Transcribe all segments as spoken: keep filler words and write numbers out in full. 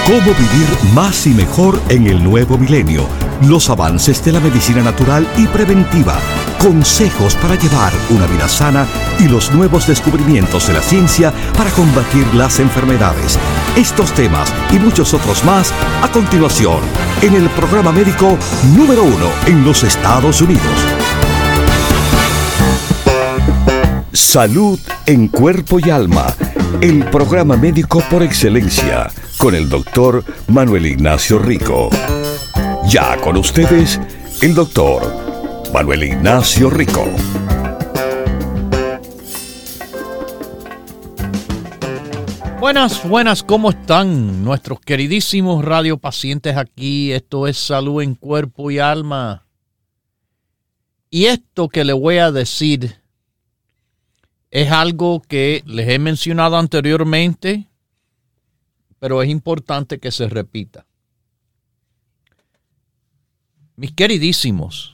Cómo vivir más y mejor en el nuevo milenio. Los avances de la medicina natural y preventiva. Consejos para llevar una vida sana y los nuevos descubrimientos de la ciencia para combatir las enfermedades. Estos temas y muchos otros más a continuación en el programa médico número uno en los Estados Unidos. Salud en cuerpo y alma. El programa médico por excelencia con el doctor Manuel Ignacio Rico. Ya con ustedes, el doctor Manuel Ignacio Rico. Buenas, buenas, ¿cómo están nuestros queridísimos radiopacientes aquí? Esto es Salud en Cuerpo y Alma. Y esto que le voy a decir es algo que les he mencionado anteriormente, pero es importante que se repita. Mis queridísimos,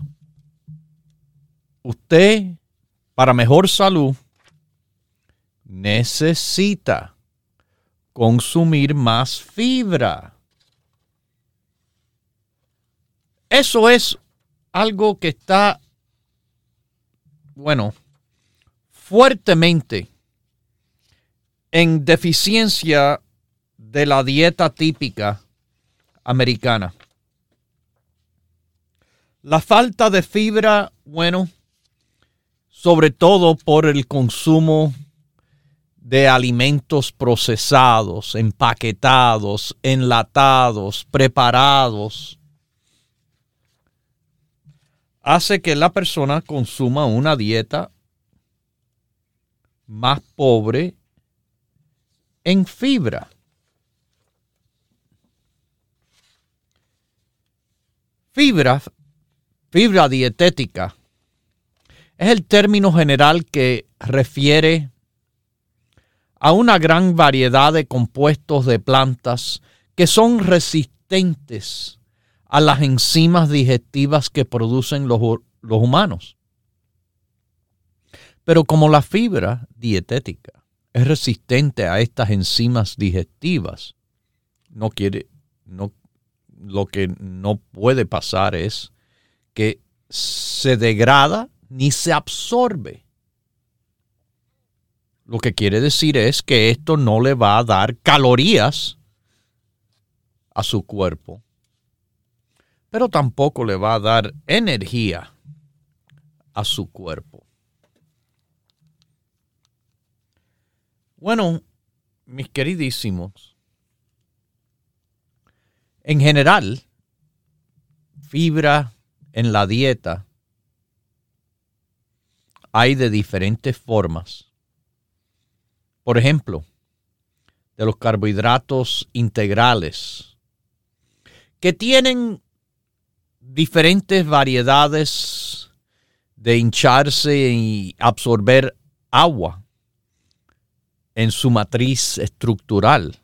usted, para mejor salud, necesita consumir más fibra. Eso es algo que está, bueno, fuertemente en deficiencia de la dieta típica americana. La falta de fibra, bueno, sobre todo por el consumo de alimentos procesados, empaquetados, enlatados, preparados, hace que la persona consuma una dieta más pobre en fibra. Fibra, fibra dietética, es el término general que refiere a una gran variedad de compuestos de plantas que son resistentes a las enzimas digestivas que producen los, los humanos. Pero como la fibra dietética es resistente a estas enzimas digestivas, no quiere, no, lo que no puede pasar es que se degrada ni se absorbe. Lo que quiere decir es que esto no le va a dar calorías a su cuerpo, pero tampoco le va a dar energía a su cuerpo. Bueno, mis queridísimos, en general, fibra en la dieta hay de diferentes formas. Por ejemplo, de los carbohidratos integrales, que tienen diferentes variedades de hincharse y absorber agua en su matriz estructural.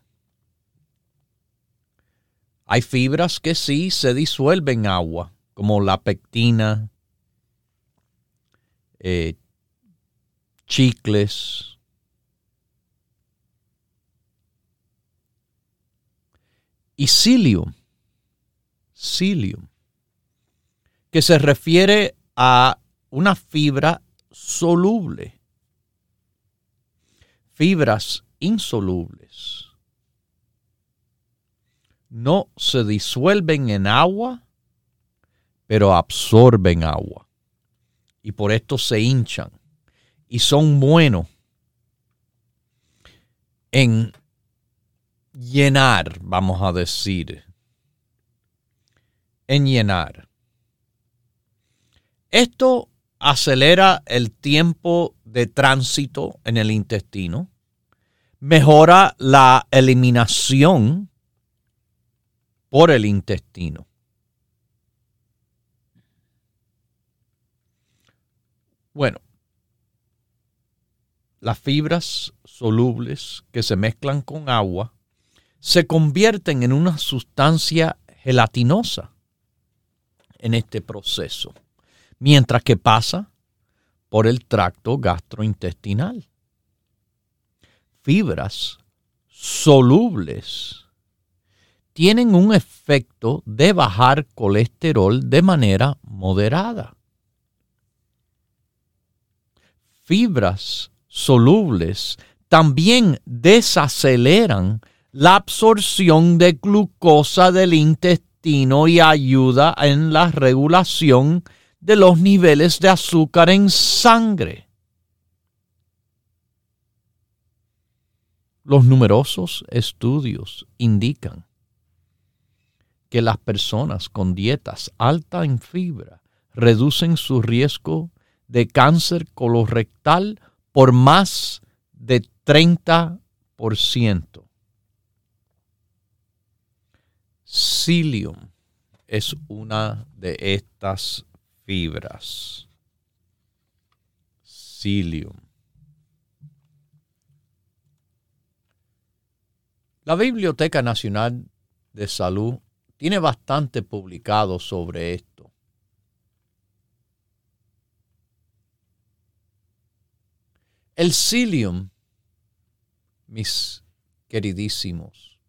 Hay fibras que sí se disuelven en agua, como la pectina, eh, chicles, y psyllium, psyllium, que se refiere a una fibra soluble. Fibras insolubles no se disuelven en agua, pero absorben agua. Y por esto se hinchan. Y son buenos en llenar, vamos a decir. En llenar. Esto acelera el tiempo de tránsito en el intestino, mejora la eliminación por el intestino. Bueno, las fibras solubles que se mezclan con agua se convierten en una sustancia gelatinosa en este proceso, mientras que pasa por el tracto gastrointestinal. Fibras solubles tienen un efecto de bajar colesterol de manera moderada. Fibras solubles también desaceleran la absorción de glucosa del intestino y ayuda en la regulación de los niveles de azúcar en sangre. Los numerosos estudios indican que las personas con dietas altas en fibra reducen su riesgo de cáncer colorectal por más de treinta por ciento. Psyllium es una de estas fibras. Psyllium. La Biblioteca Nacional de Salud tiene bastante publicado sobre esto. El psyllium, mis queridísimos,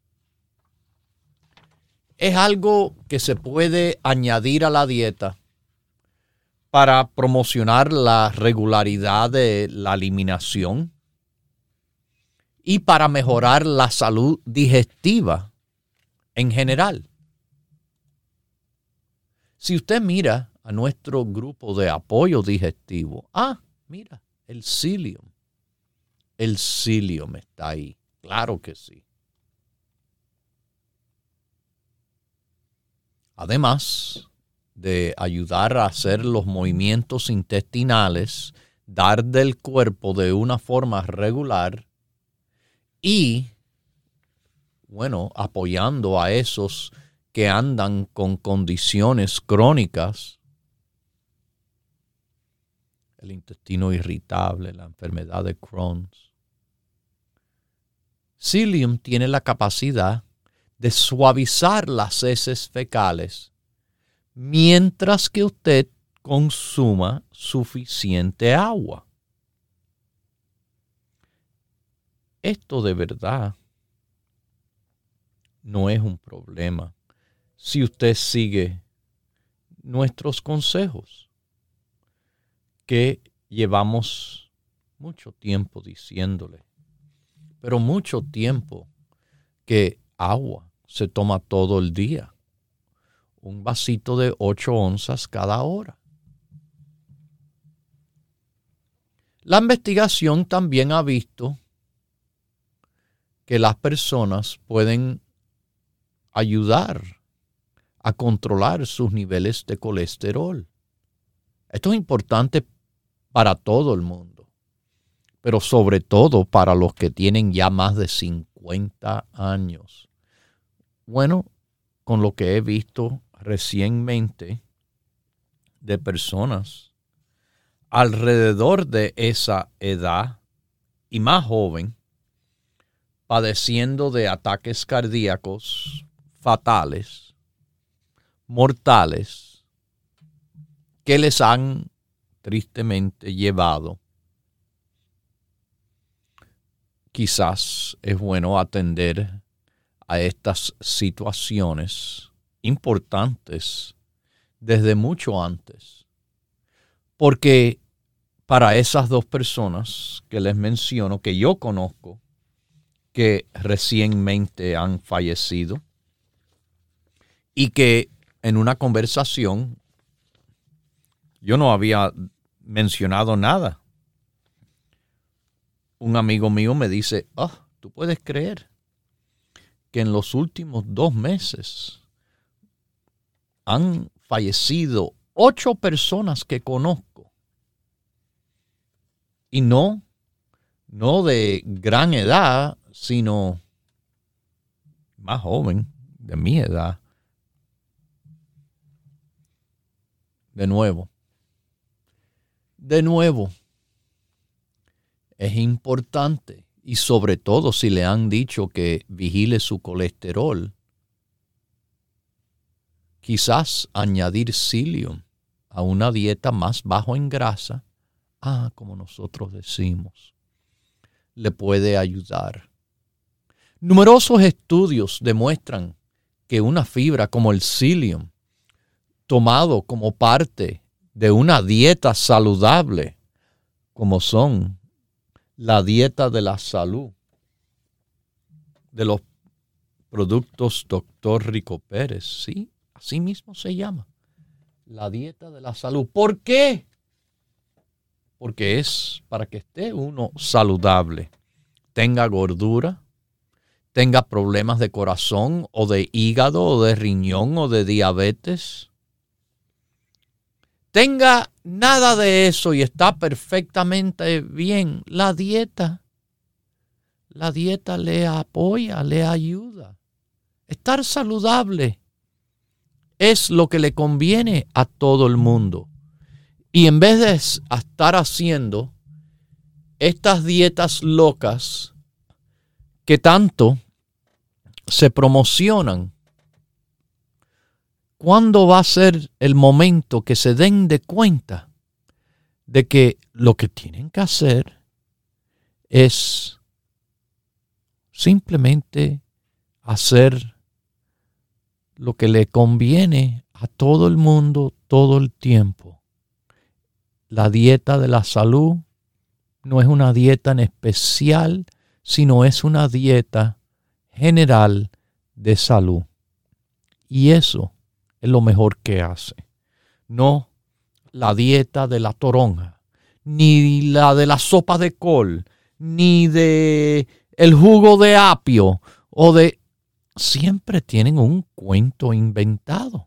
es algo que se puede añadir a la dieta para promocionar la regularidad de la eliminación y para mejorar la salud digestiva en general. Si usted mira a nuestro grupo de apoyo digestivo, ah, mira, el psyllium. El psyllium está ahí, claro que sí. Además de ayudar a hacer los movimientos intestinales, dar del cuerpo de una forma regular y, bueno, apoyando a esos que andan con condiciones crónicas, el intestino irritable, la enfermedad de Crohn. Psyllium tiene la capacidad de suavizar las heces fecales mientras que usted consuma suficiente agua. Esto de verdad no es un problema si usted sigue nuestros consejos que llevamos mucho tiempo diciéndole, pero mucho tiempo que agua se toma todo el día. Un vasito de ocho onzas cada hora. La investigación también ha visto que las personas pueden ayudar a controlar sus niveles de colesterol. Esto es importante para todo el mundo, pero sobre todo para los que tienen ya más de cincuenta años. Bueno, con lo que he visto recientemente de personas alrededor de esa edad y más joven, padeciendo de ataques cardíacos fatales, mortales, que les han tristemente llevado. Quizás es bueno atender a estas situaciones importantes desde mucho antes, porque para esas dos personas que les menciono, que yo conozco, que recientemente han fallecido y que en una conversación yo no había mencionado nada. Un amigo mío me dice, oh, ¿tú puedes creer que en los últimos dos meses han fallecido ocho personas que conozco? Y no, no de gran edad, sino más joven, de mi edad. De nuevo, de nuevo, es importante, y sobre todo si le han dicho que vigile su colesterol, quizás añadir psyllium a una dieta más bajo en grasa, ah, como nosotros decimos, le puede ayudar. Numerosos estudios demuestran que una fibra como el psyllium, tomado como parte de una dieta saludable, como son la dieta de la salud, de los productos doctor Rico Pérez, sí, así mismo se llama, la dieta de la salud. ¿Por qué? Porque es para que esté uno saludable, tenga gordura, tenga problemas de corazón o de hígado o de riñón o de diabetes, tenga nada de eso y está perfectamente bien. La dieta, la dieta le apoya, le ayuda. Estar saludable es lo que le conviene a todo el mundo. Y en vez de estar haciendo estas dietas locas que tanto se promocionan, ¿cuándo va a ser el momento que se den de cuenta de que lo que tienen que hacer es simplemente hacer lo que le conviene a todo el mundo todo el tiempo? La dieta de la salud no es una dieta en especial, sino es una dieta general de salud. Y eso es lo mejor que hace. No la dieta de la toronja, ni la de la sopa de col, ni de el jugo de apio o de... Siempre tienen un cuento inventado.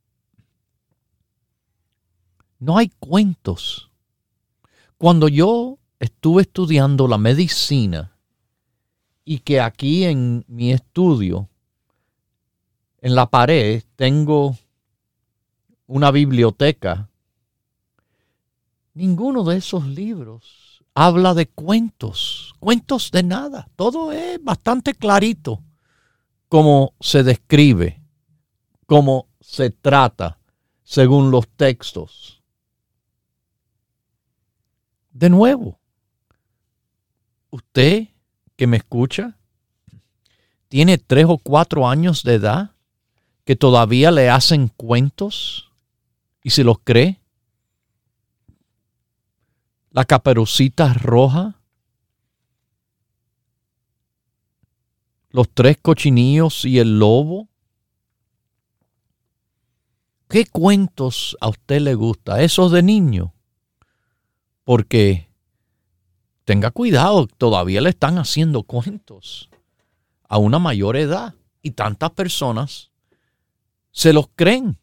No hay cuentos. Cuando yo estuve estudiando la medicina y que aquí en mi estudio, en la pared, tengo una biblioteca, ninguno de esos libros habla de cuentos, cuentos de nada. Todo es bastante clarito cómo se describe, cómo se trata según los textos. De nuevo, usted que me escucha, tiene tres o cuatro años de edad, que todavía le hacen cuentos y se los cree. La Caperucita Roja, los tres cochinillos y el lobo. ¿Qué cuentos a usted le gusta? Esos de niño. Porque tenga cuidado, todavía le están haciendo cuentos a una mayor edad y tantas personas se los creen.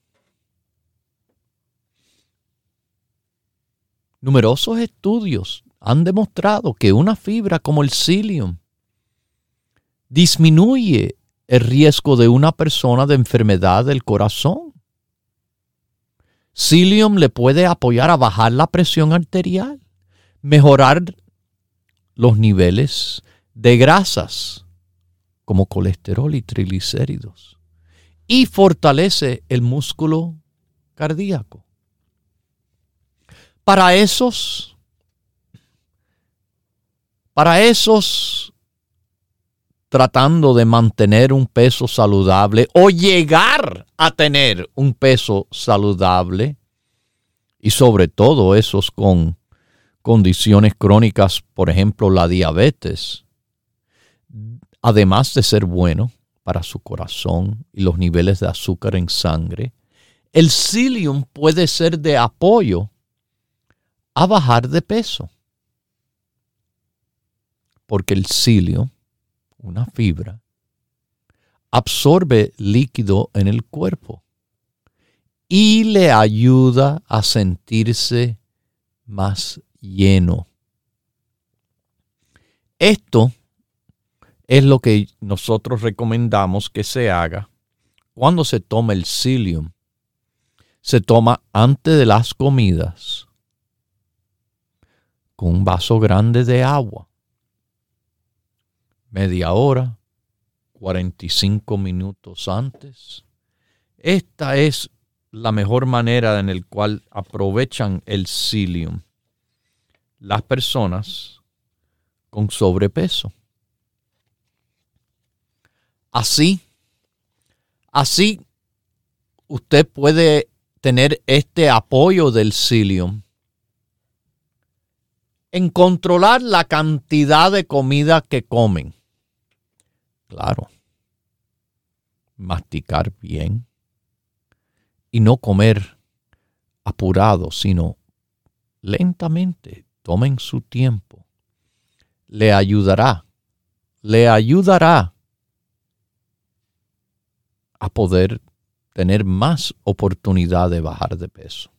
Numerosos estudios han demostrado que una fibra como el psyllium disminuye el riesgo de una persona de enfermedad del corazón. Psyllium le puede apoyar a bajar la presión arterial, mejorar los niveles de grasas como colesterol y triglicéridos y fortalece el músculo cardíaco. Para esos, para esos tratando de mantener un peso saludable o llegar a tener un peso saludable, y sobre todo esos con condiciones crónicas, por ejemplo la diabetes, además de ser bueno para su corazón y los niveles de azúcar en sangre, el psyllium puede ser de apoyo a bajar de peso. Porque el psyllium, una fibra, absorbe líquido en el cuerpo y le ayuda a sentirse más lleno. Esto es lo que nosotros recomendamos que se haga cuando se toma el psyllium. Se toma antes de las comidas con un vaso grande de agua. Media hora, cuarenta y cinco minutos antes. Esta es la mejor manera en la cual aprovechan el psyllium las personas con sobrepeso. Así, Así, usted puede tener este apoyo del psyllium en controlar la cantidad de comida que comen. Claro, masticar bien y no comer apurado, sino lentamente. Tomen su tiempo. Le ayudará, le ayudará a poder tener más oportunidad de bajar de peso.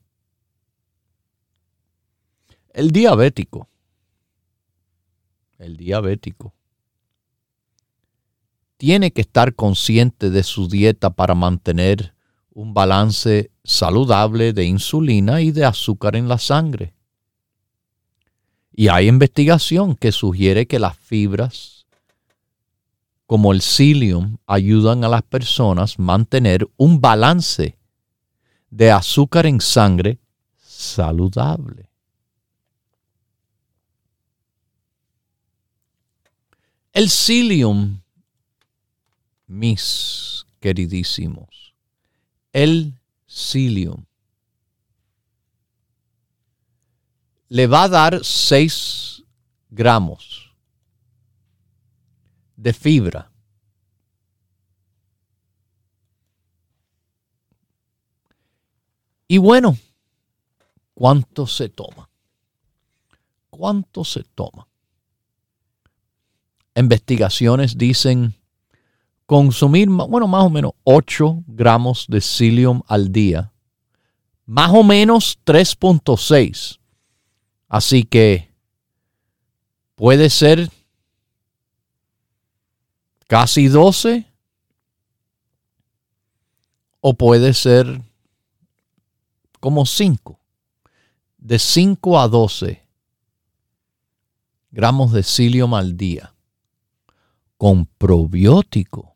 El diabético, el diabético tiene que estar consciente de su dieta para mantener un balance saludable de insulina y de azúcar en la sangre. Y hay investigación que sugiere que las fibras, como el psyllium, ayudan a las personas a mantener un balance de azúcar en sangre saludable. El psyllium, mis queridísimos, el psyllium le va a dar seis gramos de fibra. Y bueno, ¿cuánto se toma? ¿Cuánto se toma? Investigaciones dicen consumir, bueno, más o menos ocho gramos de psyllium al día. Más o menos tres punto seis. Así que puede ser casi doce o puede ser como cinco. De cinco a doce gramos de psyllium al día con probiótico.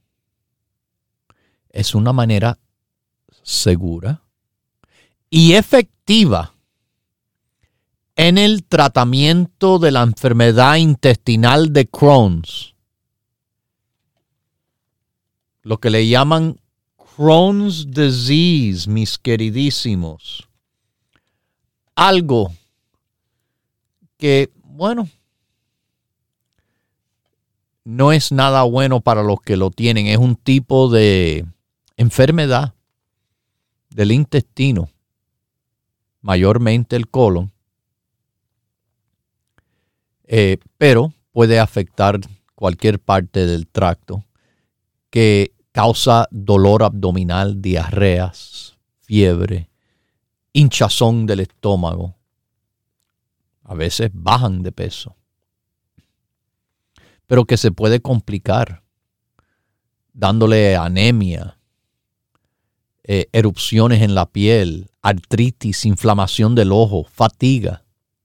Es una manera segura y efectiva en el tratamiento de la enfermedad intestinal de Crohn's. Lo que le llaman Crohn's disease, mis queridísimos. Algo que, bueno, no es nada bueno para los que lo tienen. Es un tipo de enfermedad del intestino, mayormente el colon. Eh, pero puede afectar cualquier parte del tracto, que causa dolor abdominal, diarreas, fiebre, hinchazón del estómago. A veces bajan de peso, pero que se puede complicar dándole anemia, eh, erupciones en la piel, artritis, inflamación del ojo, fatiga.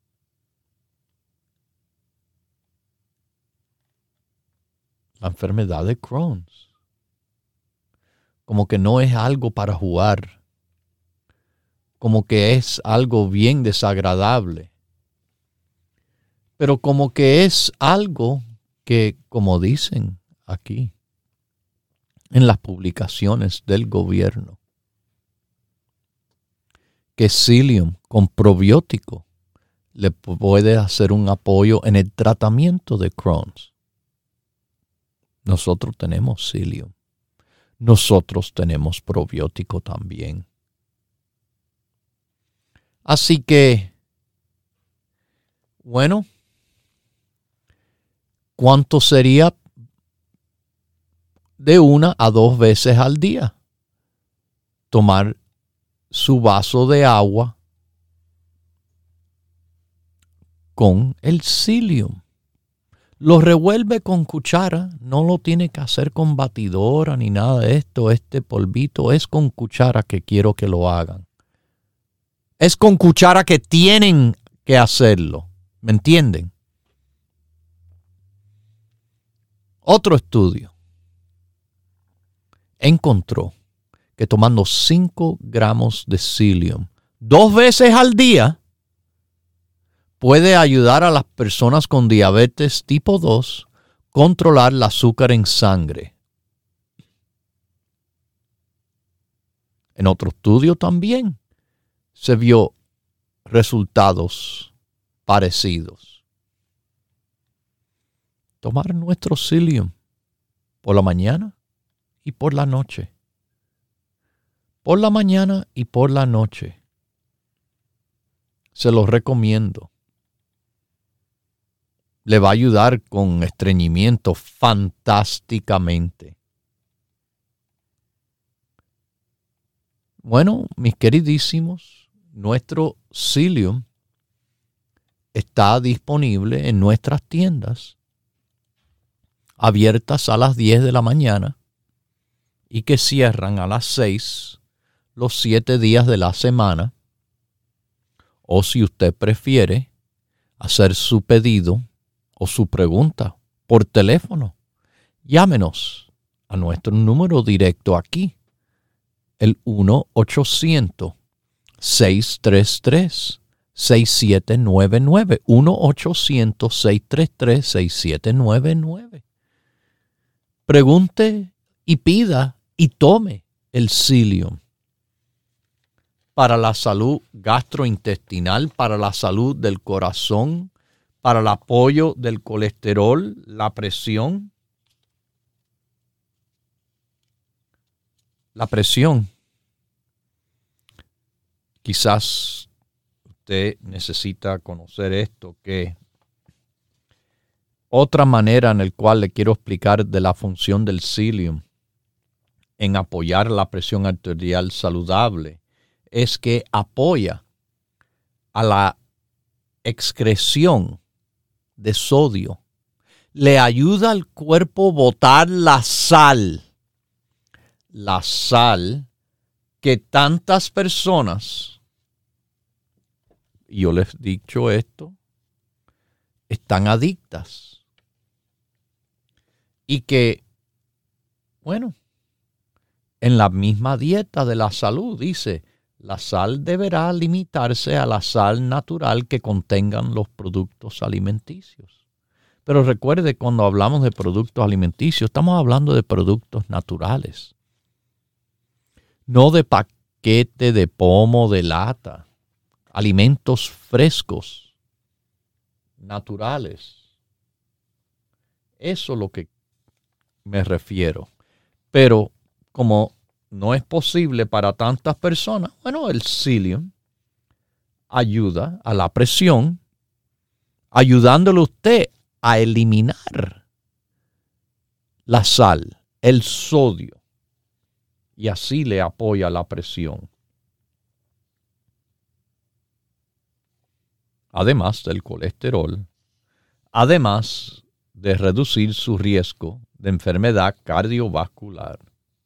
La enfermedad de Crohn's. Como que no es algo para jugar. Como que es algo bien desagradable. Pero como que es algo que, como dicen aquí, en las publicaciones del gobierno, que psyllium con probiótico le puede hacer un apoyo en el tratamiento de Crohn's. Nosotros tenemos psyllium. Nosotros tenemos probiótico también. Así que, bueno, ¿cuánto sería de una a dos veces al día? Tomar su vaso de agua con el psyllium. Lo revuelve con cuchara, no lo tiene que hacer con batidora ni nada de esto. Este polvito es con cuchara que quiero que lo hagan. Es con cuchara que tienen que hacerlo. ¿Me entienden? Otro estudio encontró que tomando cinco gramos de psyllium dos veces al día puede ayudar a las personas con diabetes tipo dos a controlar el azúcar en sangre. En otro estudio también se vio resultados parecidos. Tomar nuestro psyllium por la mañana y por la noche. Por la mañana y por la noche. Se los recomiendo. Le va a ayudar con estreñimiento fantásticamente. Bueno, mis queridísimos, nuestro psyllium está disponible en nuestras tiendas, abiertas a las diez de la mañana y que cierran a las seis los siete días de la semana. O si usted prefiere hacer su pedido o su pregunta por teléfono, llámenos a nuestro número directo aquí, el uno ochocientos, seiscientos treinta y tres, sesenta y siete noventa y nueve, uno ochocientos, seiscientos treinta y tres, sesenta y siete noventa y nueve. Pregunte y pida y tome el psyllium para la salud gastrointestinal, para la salud del corazón, para el apoyo del colesterol, la presión. La presión. Quizás usted necesita conocer esto, que otra manera en la cual le quiero explicar de la función del psyllium en apoyar la presión arterial saludable es que apoya a la excreción de sodio. Le ayuda al cuerpo a botar la sal. La sal que tantas personas, y yo les he dicho esto, están adictas. Y que, bueno, en la misma dieta de la salud dice, la sal deberá limitarse a la sal natural que contengan los productos alimenticios. Pero recuerde, cuando hablamos de productos alimenticios, estamos hablando de productos naturales. No de paquete, de pomo, de lata. Alimentos frescos, naturales. Eso es lo que me refiero. Pero como no es posible para tantas personas, bueno, el psyllium ayuda a la presión, ayudándole a usted a eliminar la sal, el sodio, y así le apoya la presión. Además del colesterol, además de reducir su riesgo de enfermedad cardiovascular,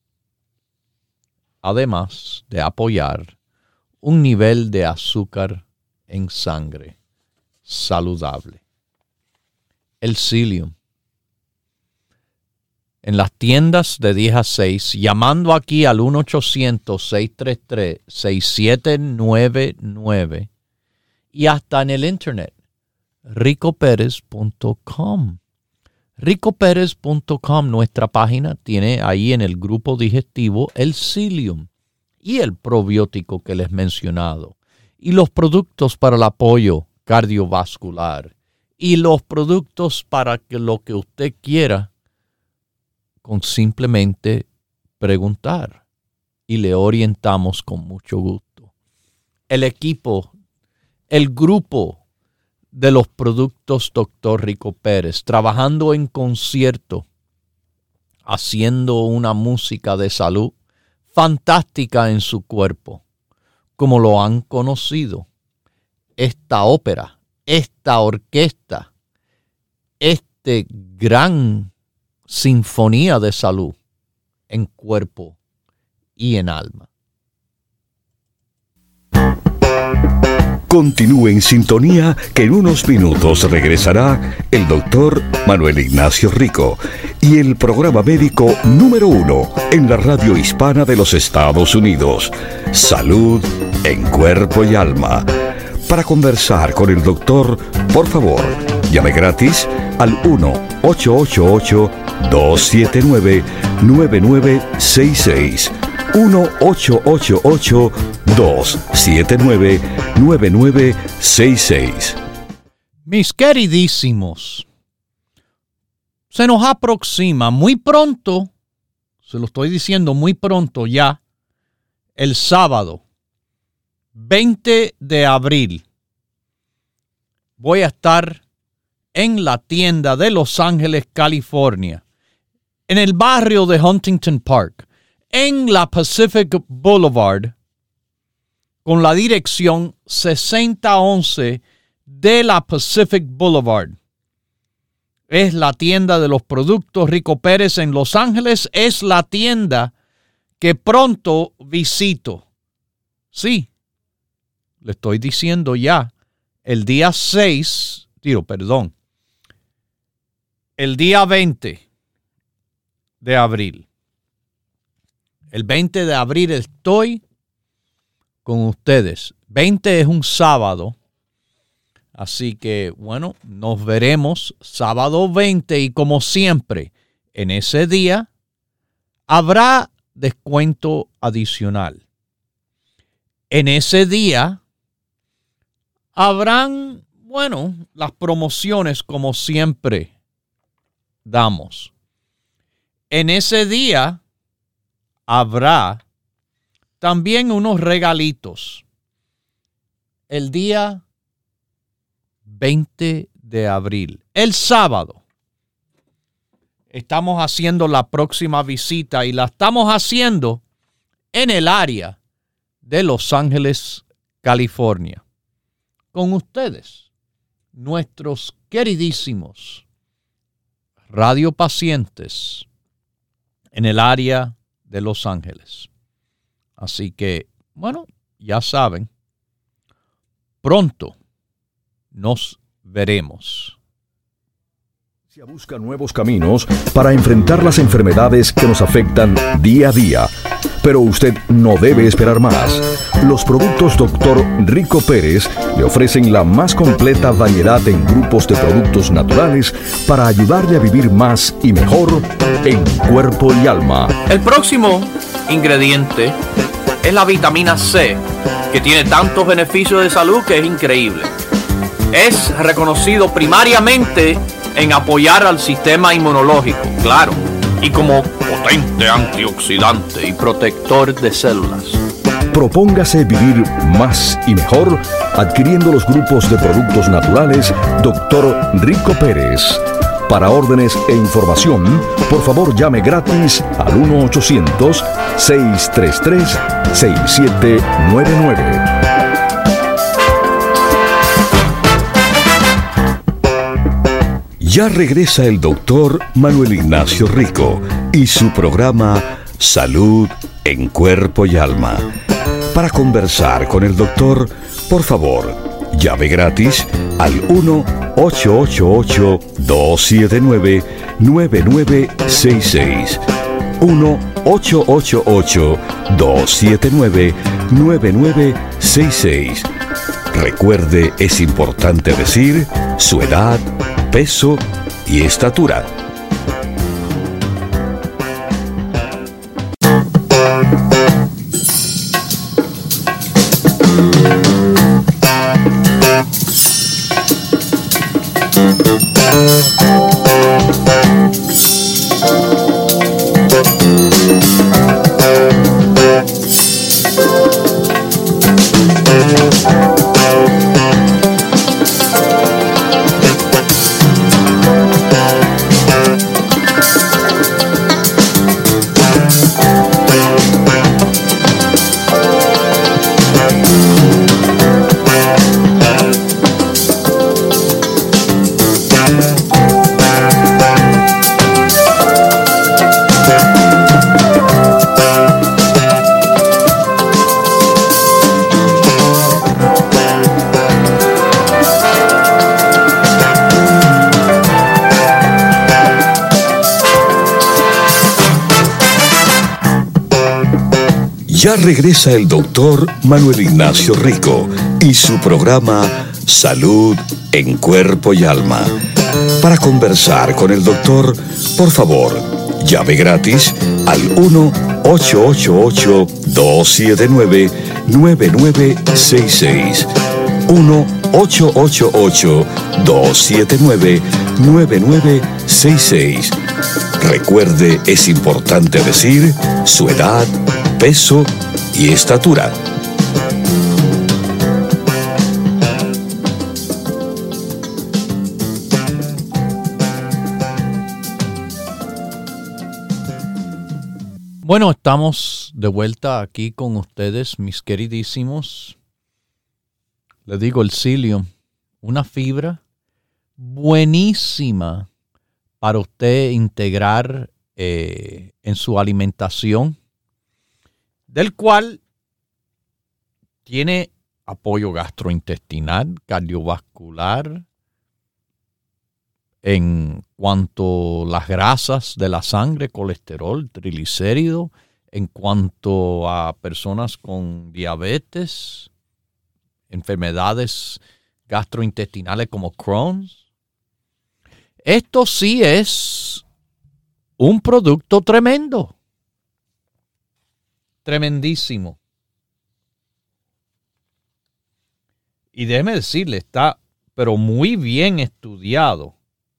además de apoyar un nivel de azúcar en sangre saludable. El psyllium. En las tiendas de diez a seis, llamando aquí al uno ochocientos, seiscientos treinta y tres, sesenta y siete noventa y nueve y hasta en el internet, rico pérez punto com. rico pérez punto com, nuestra página, tiene ahí en el grupo digestivo el psyllium y el probiótico que les he mencionado, y los productos para el apoyo cardiovascular, y los productos para que lo que usted quiera, con simplemente preguntar, y le orientamos con mucho gusto. El equipo, el grupo de los productos doctor Rico Pérez, trabajando en concierto, haciendo una música de salud fantástica en su cuerpo, como lo han conocido. Esta ópera, esta orquesta, este gran sinfonía de salud en cuerpo y en alma. Continúe en sintonía, que en unos minutos regresará el doctor Manuel Ignacio Rico y el programa médico número uno en la radio hispana de los Estados Unidos, Salud en Cuerpo y Alma. Para conversar con el doctor, por favor, llame gratis al uno ocho ocho ocho, dos siete nueve, nueve nueve seis seis. uno ocho ocho ocho, dos siete nueve, nueve nueve seis seis. Mis queridísimos, se nos aproxima muy pronto, se lo estoy diciendo muy pronto ya, el sábado veinte de abril. Voy a estar en la tienda de Los Ángeles, California, en el barrio de Huntington Park, en la Pacific Boulevard, con la dirección sesenta once de la Pacific Boulevard. Es la tienda de los productos Rico Pérez en Los Ángeles. Es la tienda que pronto visito. Sí, le estoy diciendo ya, el día seis, digo, perdón, el día veinte de abril. El veinte de abril estoy con ustedes. veinte es un sábado. Así que, bueno, nos veremos sábado veinte y como siempre, en ese día habrá descuento adicional. En ese día habrán, bueno, las promociones como siempre damos. En ese día habrá también unos regalitos. El día veinte de abril, el sábado, estamos haciendo la próxima visita y la estamos haciendo en el área de Los Ángeles, California. Con ustedes, nuestros queridísimos radiopacientes en el área de Los Ángeles. Así que, bueno, ya saben, pronto nos veremos. Busca nuevos caminos para enfrentar las enfermedades que nos afectan día a día. Pero usted no debe esperar más. Los productos doctor Rico Pérez le ofrecen la más completa variedad en grupos de productos naturales para ayudarle a vivir más y mejor en cuerpo y alma. El próximo ingrediente es la vitamina C, que tiene tantos beneficios de salud que es increíble. Es reconocido primariamente en apoyar al sistema inmunológico, claro, y como potente antioxidante y protector de células. Propóngase vivir más y mejor adquiriendo los grupos de productos naturales doctor Rico Pérez. Para órdenes e información, por favor llame gratis al uno ochocientos, seis tres tres, seis siete nueve nueve. Ya regresa el doctor Manuel Ignacio Rico y su programa Salud en Cuerpo y Alma. Para conversar con el doctor, por favor, llame gratis al uno ocho ocho ocho, dos siete nueve, nueve nueve seis seis. uno ocho ocho ocho, dos siete nueve, nueve nueve seis seis. Recuerde, es importante decir su edad, peso y estatura. Ya regresa el doctor Manuel Ignacio Rico y su programa Salud en Cuerpo y Alma. Para conversar con el doctor, por favor, llame gratis al uno ocho ocho ocho, dos siete nueve, nueve nueve seis seis. uno ocho ocho ocho, dos siete nueve, nueve nueve seis seis. Recuerde, es importante decir su edad, peso y estatura. Bueno, estamos de vuelta aquí con ustedes, mis queridísimos. Les digo, el psyllium, una fibra buenísima para usted integrar eh, en su alimentación, del cual tiene apoyo gastrointestinal, cardiovascular, en cuanto a las grasas de la sangre, colesterol, triglicéridos, en cuanto a personas con diabetes, enfermedades gastrointestinales como Crohn's. Esto sí es un producto tremendo, tremendísimo. Y déjeme decirle, está pero muy bien estudiado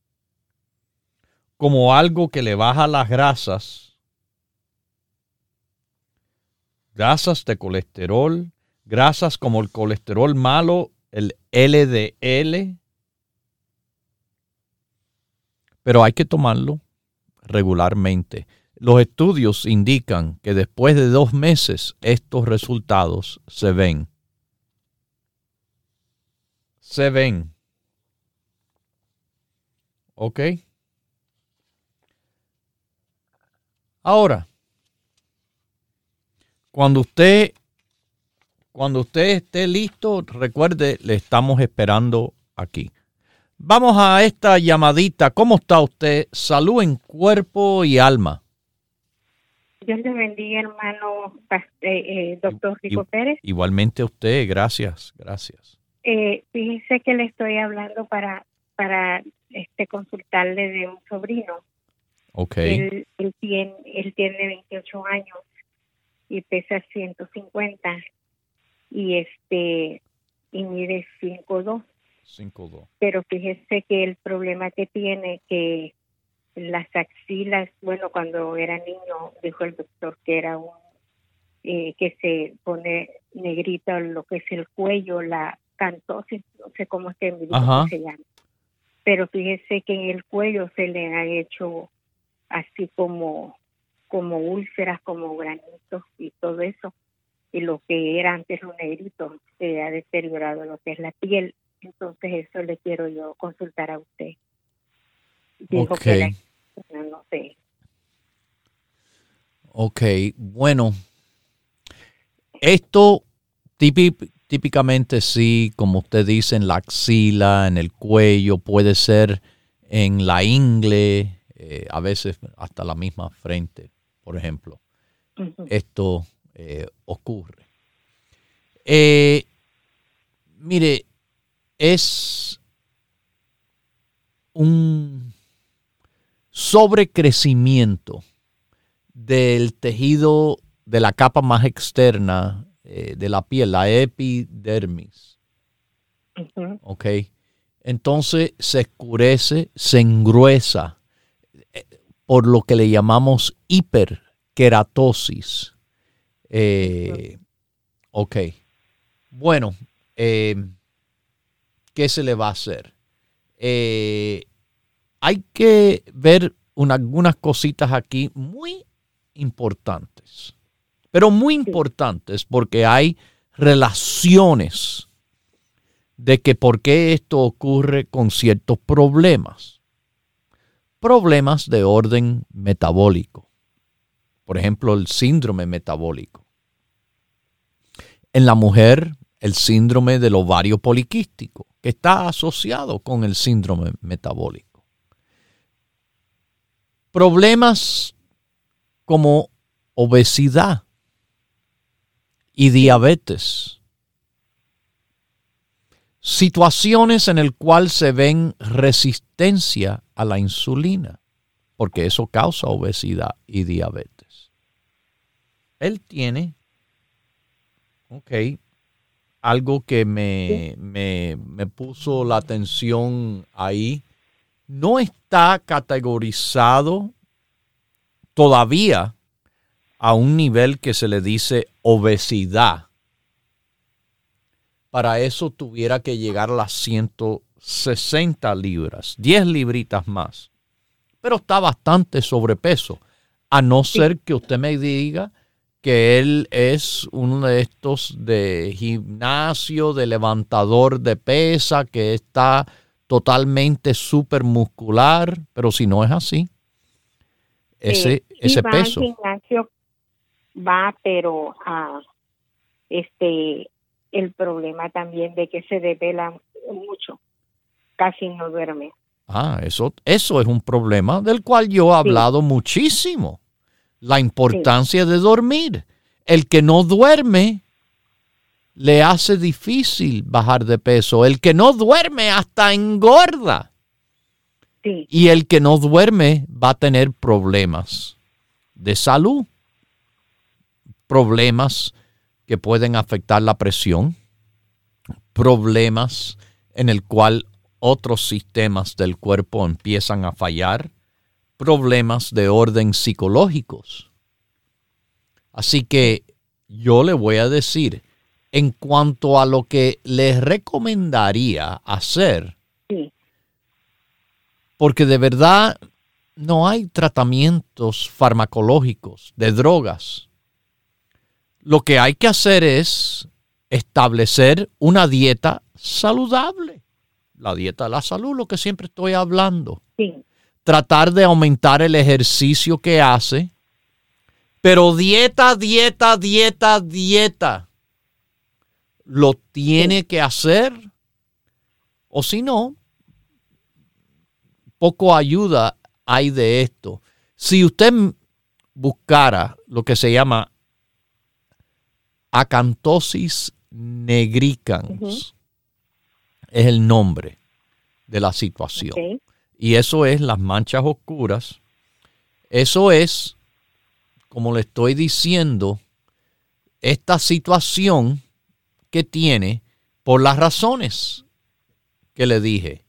como algo que le baja las grasas, grasas de colesterol, grasas como el colesterol malo, el L D L, pero hay que tomarlo regularmente. Los estudios indican que después de dos meses estos resultados se ven. Se ven. ¿Ok? Ahora, cuando usted, cuando usted esté listo, recuerde, le estamos esperando aquí. Vamos a esta llamadita. ¿Cómo está usted? Salud en cuerpo y alma. Dios le bendiga, hermano eh, eh, doctor Rico I, Pérez. Igualmente a usted, gracias, gracias. Eh, fíjese que le estoy hablando para, para este, consultarle de un sobrino. Okay. Él, él, tiene, él tiene veintiocho años y pesa ciento cincuenta y este y mide cinco dos. cinco dos. Pero fíjese que el problema que tiene que las axilas, bueno, cuando era niño dijo el doctor que era un eh, que se pone negrita lo que es el cuello, la cantosis, no sé cómo es que se llama. Pero fíjese que en el cuello se le ha hecho así como como úlceras, como granitos y todo eso, y lo que era antes un negrito se ha deteriorado lo que es la piel. Entonces eso le quiero yo consultar a usted. Dijo okay. que la, no sé. Ok, bueno, esto típico Típicamente sí, como usted dice, en la axila, en el cuello, puede ser en la ingle, eh, a veces hasta la misma frente, por ejemplo. Uh-huh. Esto eh, ocurre. Eh, mire, es un sobrecrecimiento del tejido de la capa más externa de la piel, la epidermis. Uh-huh. Ok. Entonces se oscurece, se engruesa por lo que le llamamos hiperkeratosis. Eh, uh-huh. Ok. Bueno, eh, ¿qué se le va a hacer? Eh, hay que ver una, algunas cositas aquí muy importantes. Pero muy importantes porque hay relaciones de que por qué esto ocurre con ciertos problemas. Problemas de orden metabólico. Por ejemplo, el síndrome metabólico. En la mujer, el síndrome del ovario poliquístico, que está asociado con el síndrome metabólico. Problemas como obesidad y diabetes. Situaciones en las cuales se ven resistencia a la insulina, porque eso causa obesidad y diabetes. él tiene, ok, algo que me, sí. me, me puso la atención ahí. No está categorizado todavía a un nivel que se le dice obesidad. Para eso tuviera que llegar a las ciento sesenta libras, diez libritas más. Pero está bastante sobrepeso, a no ser sí. que usted me diga que él es uno de estos de gimnasio, de levantador de pesa, que está totalmente súper muscular, pero si no es así, ese, eh, sí ese va peso. Al gimnasio, va, pero uh, este, el problema también de que se desvela mucho, casi no duerme. Ah, eso, eso es un problema del cual yo he hablado sí. muchísimo. La importancia sí. de dormir. El que no duerme le hace difícil bajar de peso. El que no duerme hasta engorda. Sí. Y el que no duerme va a tener problemas de salud. Problemas que pueden afectar la presión. Problemas en el cual otros sistemas del cuerpo empiezan a fallar. Problemas de orden psicológicos. Así que yo le voy a decir, en cuanto a lo que les recomendaría hacer, sí. porque de verdad no hay tratamientos farmacológicos de drogas. Lo que hay que hacer es establecer una dieta saludable. La dieta de la salud, lo que siempre estoy hablando. Sí. Tratar de aumentar el ejercicio que hace, pero dieta, dieta, dieta, dieta. Lo tiene sí. que hacer, o si no, poco ayuda hay de esto. Si usted buscara lo que se llama acantosis nigricans, uh-huh. es el nombre de la situación. Okay. Y eso es las manchas oscuras. Eso es, como le estoy diciendo, esta situación que tiene por las razones que le dije.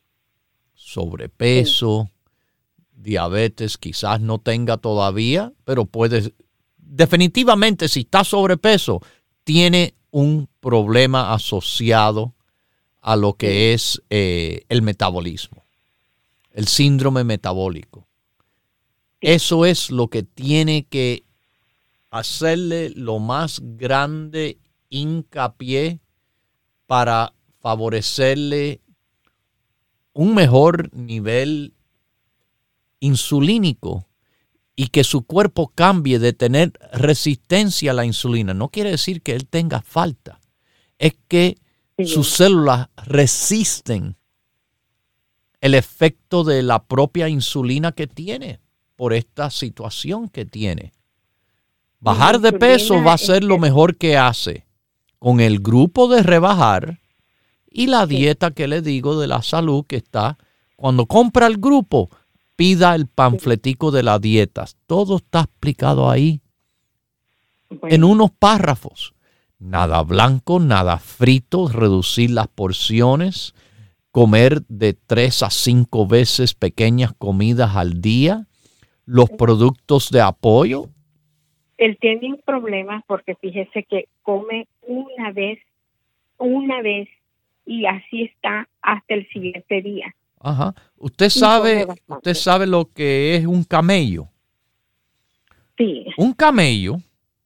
Sobrepeso, sí. diabetes, quizás no tenga todavía, pero puede, definitivamente si está sobrepeso, tiene un problema asociado a lo que sí. es eh, el metabolismo. El síndrome metabólico. Eso es lo que tiene que hacerle lo más grande hincapié para favorecerle un mejor nivel insulínico y que su cuerpo cambie de tener resistencia a la insulina. No quiere decir que él tenga falta. Es que sí. sus células resisten el efecto de la propia insulina que tiene por esta situación que tiene. Bajar de peso va a ser lo mejor que hace con el grupo de rebajar y la dieta que le digo de la salud que está. Cuando compra el grupo, pida el panfletico de la dieta. Todo está explicado ahí bueno. en unos párrafos. Nada blanco, nada frito, reducir las porciones, comer de tres a cinco veces pequeñas comidas al día, los productos de apoyo. Él tiene un problema porque fíjese que come una vez, una vez y así está hasta el siguiente día. Ajá. Usted sabe, usted sabe lo que es un camello. Sí. Un camello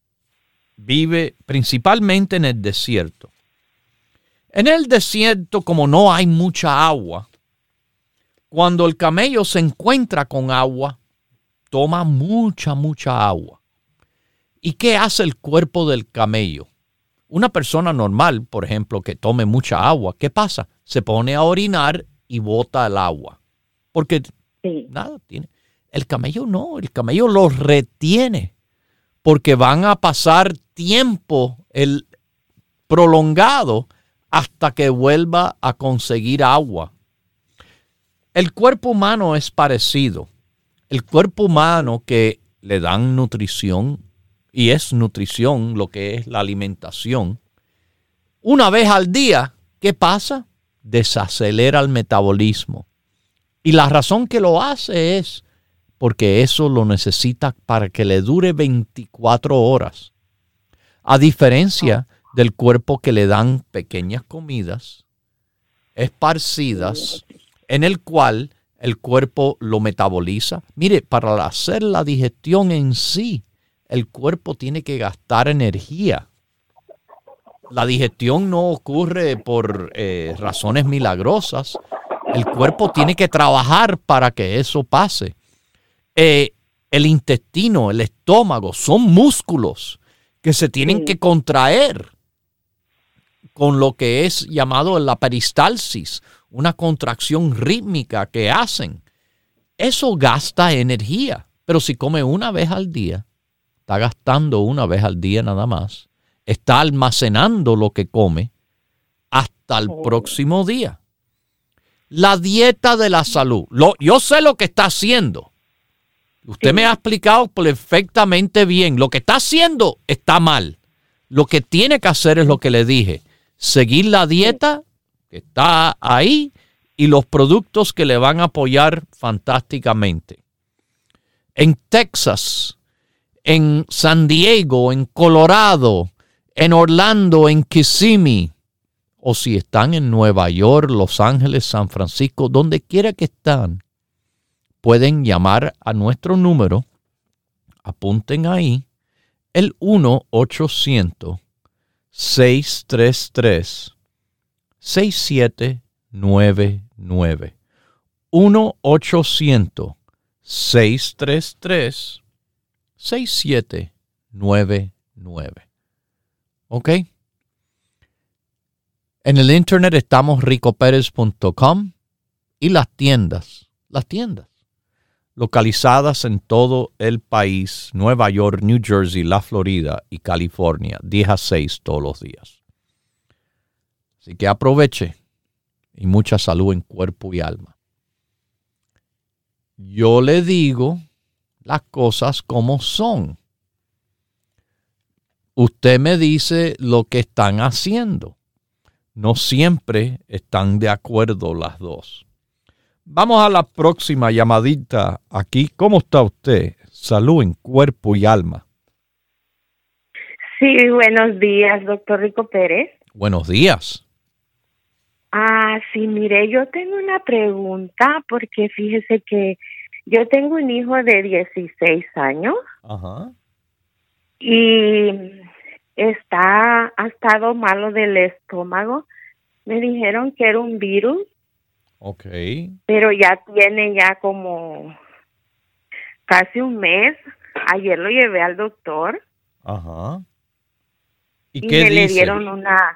vive principalmente en el desierto. En el desierto, como no hay mucha agua, cuando el camello se encuentra con agua, toma mucha, mucha agua. ¿Y qué hace el cuerpo del camello? Una persona normal, por ejemplo, que tome mucha agua, ¿qué pasa? Se pone a orinar y bota el agua. Porque sí. nada tiene. El camello no, el camello lo retiene. Porque van a pasar tiempo el prolongado hasta que vuelva a conseguir agua. El cuerpo humano es parecido. El cuerpo humano que le dan nutrición y es nutrición, lo que es la alimentación, una vez al día, ¿qué pasa? Desacelera el metabolismo. Y la razón que lo hace es porque eso lo necesita para que le dure veinticuatro horas. A diferencia del cuerpo que le dan pequeñas comidas esparcidas en el cual el cuerpo lo metaboliza. Mire, para hacer la digestión en sí, el cuerpo tiene que gastar energía. La digestión no ocurre por eh, razones milagrosas. El cuerpo tiene que trabajar para que eso pase. Eh, el intestino, el estómago, son músculos que se tienen sí. que contraer con lo que es llamado la peristalsis, una contracción rítmica que hacen. Eso gasta energía, pero si come una vez al día, está gastando una vez al día nada más, está almacenando lo que come hasta el próximo día. La dieta de la salud, lo, yo sé lo que está haciendo. Usted sí. me ha explicado perfectamente bien. Lo que está haciendo está mal. Lo que tiene que hacer es lo que le dije. Seguir la dieta que está ahí y los productos que le van a apoyar fantásticamente. En Texas, en San Diego, en Colorado, en Orlando, en Kissimmee, o si están en Nueva York, Los Ángeles, San Francisco, donde quiera que están, pueden llamar a nuestro número, apunten ahí, el uno ochocientos, seis tres tres, seis siete nueve nueve. uno ochocientos, seis tres tres, seis siete nueve nueve. ¿Ok? En el internet estamos rico pérez punto com y las tiendas, las tiendas localizadas en todo el país, Nueva York, New Jersey, la Florida y California, diez a seis todos los días. Así que aproveche y mucha salud en cuerpo y alma. Yo le digo las cosas como son. Usted me dice lo que están haciendo. No siempre están de acuerdo las dos. Vamos a la próxima llamadita aquí. ¿Cómo está usted? Salud en cuerpo y alma. Sí, buenos días, doctor Rico Pérez. Buenos días. Ah, sí, mire, yo tengo una pregunta porque fíjese que yo tengo un hijo de dieciséis años. Ajá. Y está, ha estado malo del estómago. Me dijeron que era un virus. Ok. Pero ya tiene ya como casi un mes. Ayer lo llevé al doctor. Ajá. ¿Y, y qué me dice? le dieron una...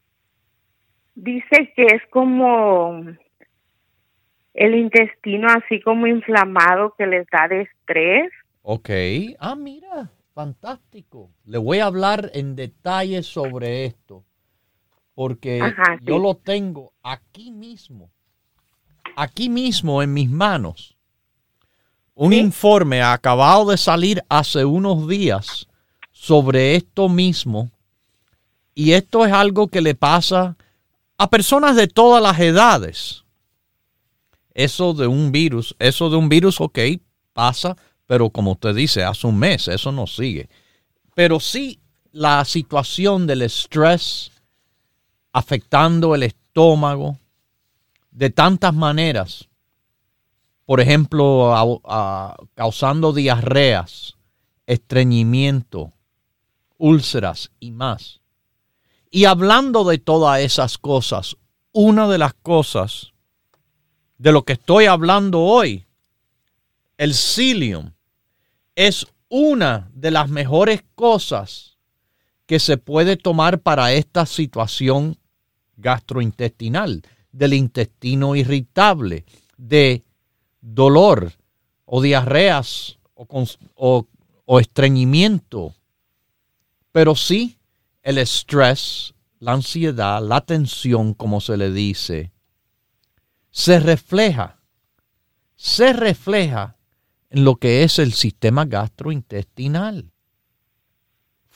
Dice que es como el intestino así como inflamado que les da de estrés. Ok. Ah, mira, fantástico. Le voy a hablar en detalle sobre esto. Porque Ajá, yo sí. lo tengo aquí mismo. Aquí mismo en mis manos. Un ¿Sí? informe acabado de salir hace unos días sobre esto mismo. Y esto es algo que le pasa a personas de todas las edades. Eso de un virus, eso de un virus, ok, pasa, pero como usted dice, hace un mes, eso no sigue. Pero sí la situación del estrés afectando el estómago de tantas maneras. Por ejemplo, a, a, causando diarreas, estreñimiento, úlceras y más. Y hablando de todas esas cosas, una de las cosas de lo que estoy hablando hoy, el psyllium, es una de las mejores cosas que se puede tomar para esta situación gastrointestinal, del intestino irritable, de dolor o diarreas o, o, o estreñimiento. Pero sí, el estrés, la ansiedad, la tensión, como se le dice, se refleja, se refleja en lo que es el sistema gastrointestinal.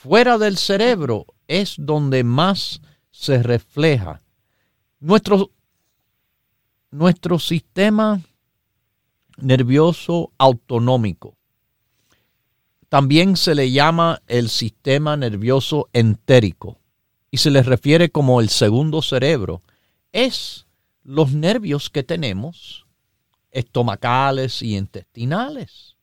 fuera del cerebro es donde más se refleja. Nuestro, nuestro sistema nervioso autonómico, también se le llama el sistema nervioso entérico y se le refiere como el segundo cerebro. Es los nervios que tenemos estomacales y intestinales.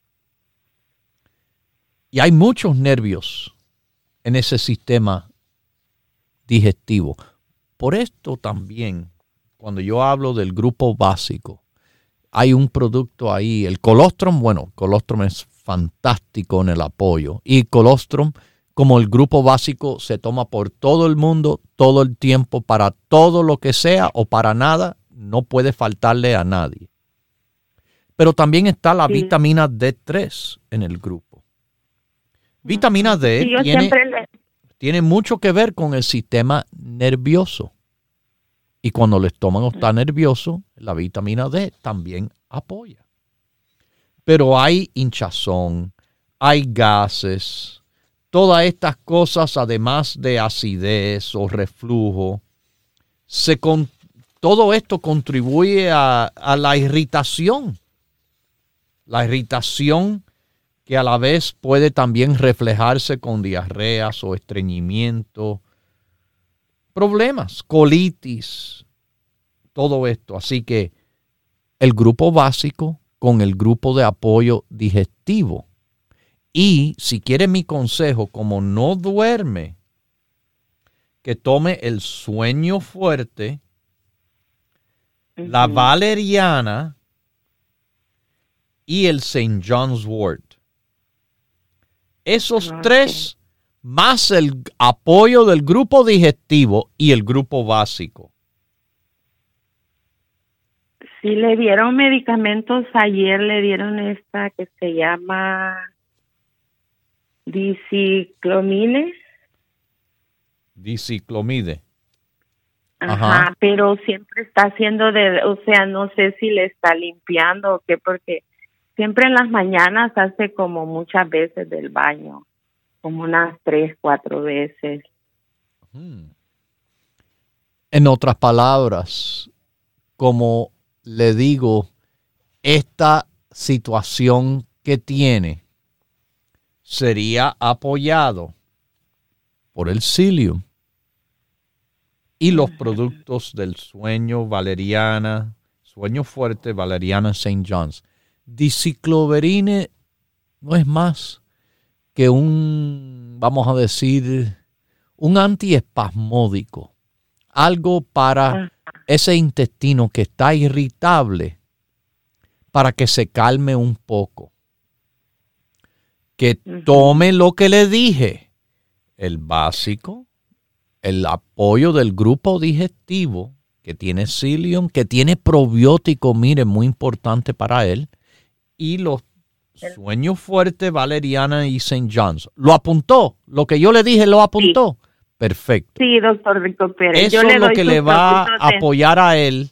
Y hay muchos nervios en ese sistema digestivo. Por esto también, cuando yo hablo del grupo básico, hay un producto ahí, el colostrum. Bueno, colostrum es fantástico en el apoyo. Y colostrum, como el grupo básico, se toma por todo el mundo, todo el tiempo, para todo lo que sea o para nada, no puede faltarle a nadie. Pero también está la sí. vitamina D tres en el grupo. Vitamina D sí, tiene, le... tiene mucho que ver con el sistema nervioso. Y cuando el estómago está nervioso, la vitamina D también apoya. Pero hay hinchazón, hay gases, todas estas cosas, además de acidez o reflujo, se con, todo esto contribuye a, a la irritación. La irritación que a la vez puede también reflejarse con diarreas o estreñimiento, problemas, colitis, todo esto. Así que el grupo básico con el grupo de apoyo digestivo. Y si quiere mi consejo, como no duerme, que tome el sueño fuerte, uh-huh. la valeriana y el Saint John's wort. Esos okay. tres, más el apoyo del grupo digestivo y el grupo básico. Sí, le dieron medicamentos. Ayer le dieron esta que se llama diciclomine. Diciclomide. Ajá, Ajá, pero siempre está haciendo de, o sea, no sé si le está limpiando o qué, porque siempre en las mañanas hace como muchas veces del baño, como unas tres, cuatro veces. Hmm. En otras palabras, como le digo, esta situación que tiene sería apoyado por el psyllium y los productos del sueño valeriana, sueño fuerte valeriana Saint John's. Dicicloverine no es más que un, vamos a decir, un antiespasmódico, algo para ese intestino que está irritable, para que se calme un poco. Que tome lo que le dije, el básico, el apoyo del grupo digestivo, que tiene psyllium, que tiene probiótico, mire, muy importante para él, y los sueños fuertes, valeriana y Saint John's. ¿Lo apuntó? Lo que yo le dije, ¿lo apuntó? Sí. Perfecto. Sí, doctor Rico Pérez. Eso yo es le lo doy que le va a de... apoyar a él.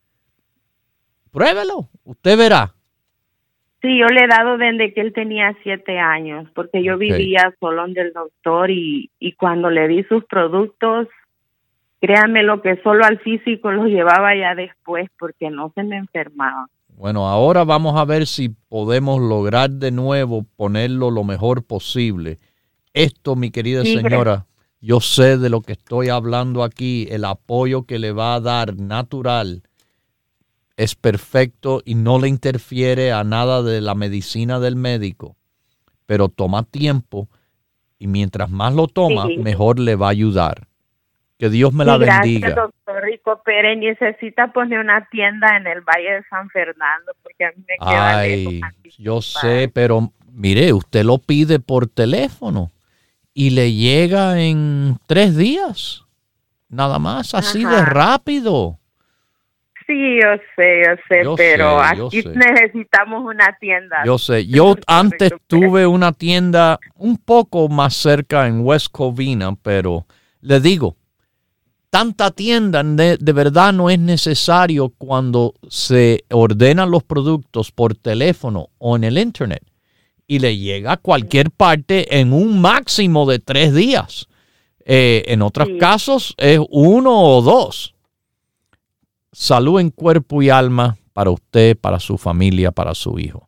Pruébelo, usted verá. Sí, yo le he dado desde que él tenía siete años, porque yo okay. vivía solo donde el doctor y, y cuando le di sus productos, créanme lo que solo al físico los llevaba ya después porque no se me enfermaba. Bueno, ahora vamos a ver si podemos lograr de nuevo ponerlo lo mejor posible. Esto, mi querida sí, señora, yo sé de lo que estoy hablando aquí. El apoyo que le va a dar natural es perfecto y no le interfiere a nada de la medicina del médico. Pero toma tiempo y mientras más lo toma, sí. mejor le va a ayudar. Que Dios me sí, la bendiga. Gracias, doctor Rico Pérez. Necesita poner una tienda en el Valle de San Fernando porque a mí me queda Ay, lejos. Yo sé, pero mire, usted lo pide por teléfono y le llega en tres días. Nada más, así Ajá. de rápido. Sí, yo sé, yo sé, yo pero sé, aquí sé. necesitamos una tienda. Yo sé, yo antes tuve una tienda un poco más cerca en West Covina, pero le digo, tanta tienda de, de verdad no es necesario cuando se ordenan los productos por teléfono o en el internet. y le llega a cualquier parte en un máximo de tres días. Eh, en otros sí. casos es uno o dos. Salud en cuerpo y alma para usted, para su familia, para su hijo.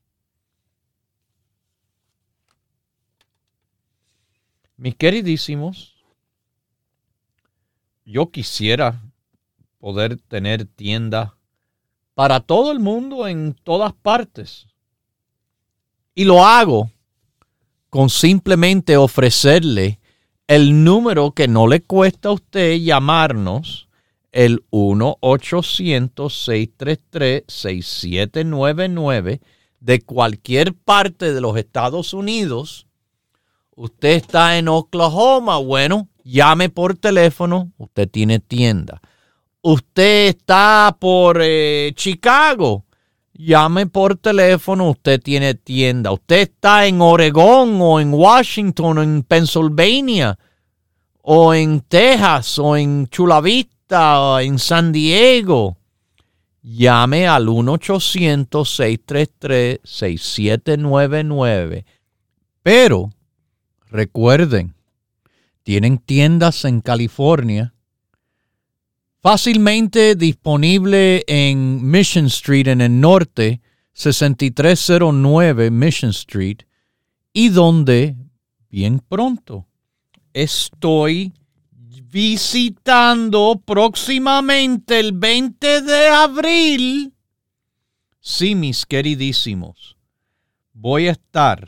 Mis queridísimos, yo quisiera poder tener tienda para todo el mundo en todas partes. Y lo hago con simplemente ofrecerle el número que no le cuesta a usted llamarnos, el uno ochocientos, seis tres tres, seis siete nueve nueve de cualquier parte de los Estados Unidos. Usted está en Oklahoma, bueno, llame por teléfono, usted tiene tienda. Usted está por eh, Chicago, llame por teléfono, usted tiene tienda. Usted está en Oregón o en Washington o en Pennsylvania o en Texas o en Chula Vista o en San Diego. Llame al uno ochocientos, seis tres tres, seis siete nueve nueve. Pero recuerden, tienen tiendas en California. Fácilmente disponible en Mission Street en el norte, sesenta y tres cero nueve Mission Street, y donde bien pronto estoy visitando próximamente el veinte de abril. Sí, mis queridísimos, voy a estar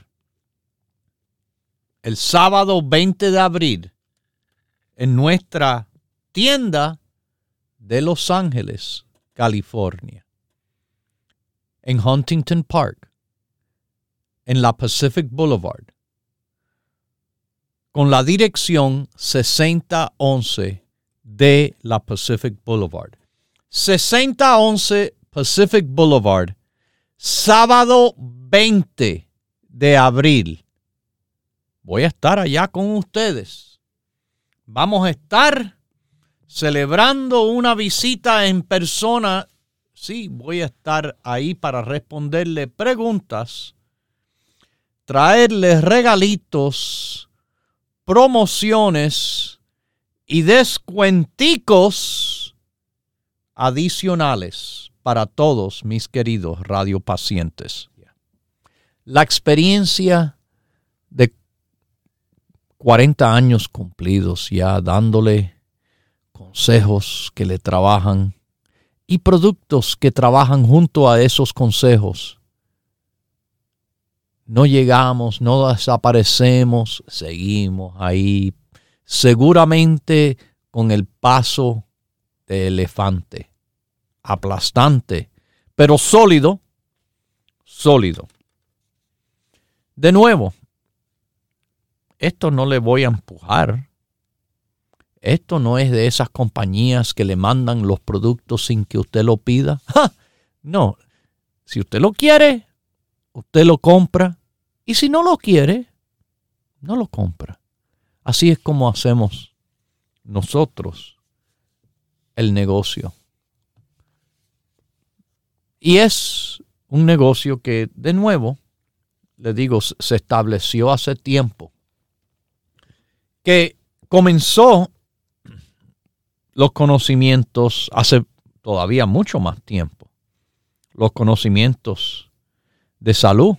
el sábado veinte de abril en nuestra tienda de Los Ángeles, California, en Huntington Park, en la Pacific Boulevard, con la dirección sesenta once de la Pacific Boulevard. sesenta once Pacific Boulevard, sábado veinte de abril. Voy a estar allá con ustedes. Vamos a estar celebrando una visita en persona. Sí, voy a estar ahí para responderle preguntas, traerles regalitos, promociones y descuenticos adicionales para todos mis queridos radiopacientes. La experiencia de cuarenta años cumplidos ya dándole consejos que le trabajan y productos que trabajan junto a esos consejos. No llegamos, no desaparecemos, seguimos ahí, seguramente con el paso de elefante, aplastante, pero sólido, sólido. De nuevo, esto no le voy a empujar. Esto no es de esas compañías que le mandan los productos sin que usted lo pida. ¡Ja! No, si usted lo quiere, usted lo compra. Y si no lo quiere, no lo compra. Así es como hacemos nosotros el negocio. Y es un negocio que, de nuevo, le digo, se estableció hace tiempo. Que comenzó los conocimientos hace todavía mucho más tiempo. Los conocimientos de salud.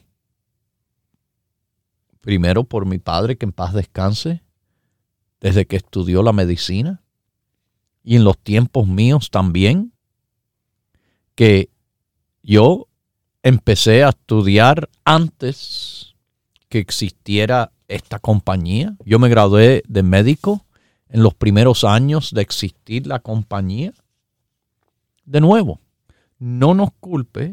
Primero por mi padre, que en paz descanse, desde que estudió la medicina. Y en los tiempos míos también, que yo empecé a estudiar antes que existiera esta compañía. Yo me gradué de médico en los primeros años de existir la compañía. De nuevo, no nos culpe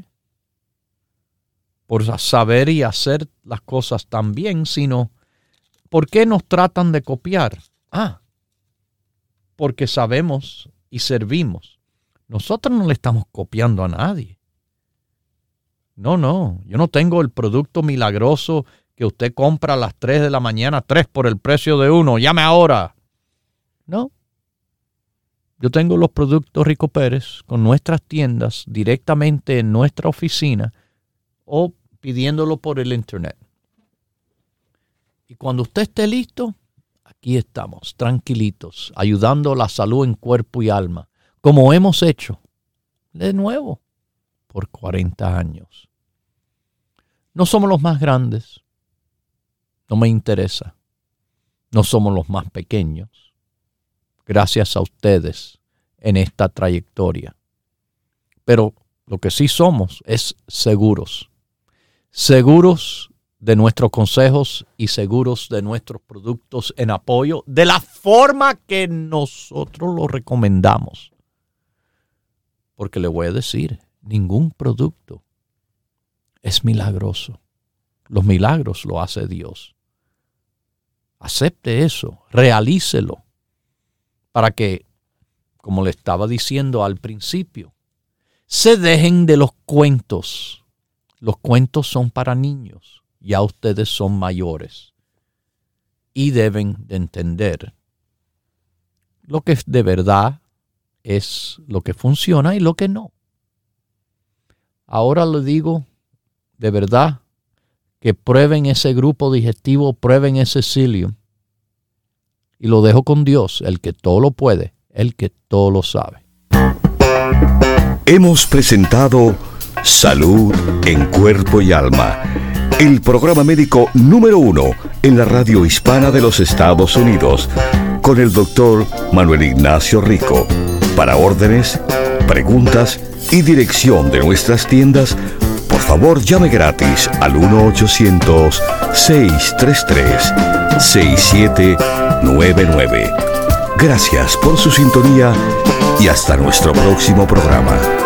por saber y hacer las cosas tan bien, sino ¿por qué nos tratan de copiar? Ah, porque sabemos y servimos. Nosotros no le estamos copiando a nadie. No, no, yo no tengo el producto milagroso que usted compra a las tres de la mañana, tres por el precio de uno, llame ahora. No. Yo tengo los productos Rico Pérez con nuestras tiendas directamente en nuestra oficina o pidiéndolo por el internet. Y cuando usted esté listo, aquí estamos, tranquilitos, ayudando la salud en cuerpo y alma, como hemos hecho, de nuevo, por cuarenta años. No somos los más grandes, no me interesa. No somos los más pequeños. Gracias a ustedes en esta trayectoria. Pero lo que sí somos es seguros. Seguros de nuestros consejos y seguros de nuestros productos en apoyo de la forma que nosotros lo recomendamos. Porque le voy a decir, ningún producto es milagroso. Los milagros lo hace Dios. Acepte eso, realícelo, para que, como le estaba diciendo al principio, se dejen de los cuentos. Los cuentos son para niños, ya ustedes son mayores y deben de entender lo que de verdad es lo que funciona y lo que no. Ahora le digo, de verdad, que prueben ese grupo digestivo, prueben ese psyllium. Y lo dejo con Dios, el que todo lo puede, el que todo lo sabe. Hemos presentado Salud en Cuerpo y Alma, el programa médico número uno en la radio hispana de los Estados Unidos, con el doctor Manuel Ignacio Rico. Para órdenes, preguntas y dirección de nuestras tiendas, por favor, llame gratis al uno ochocientos, seiscientos treinta y tres, sesenta y siete noventa y nueve. Gracias por su sintonía y hasta nuestro próximo programa.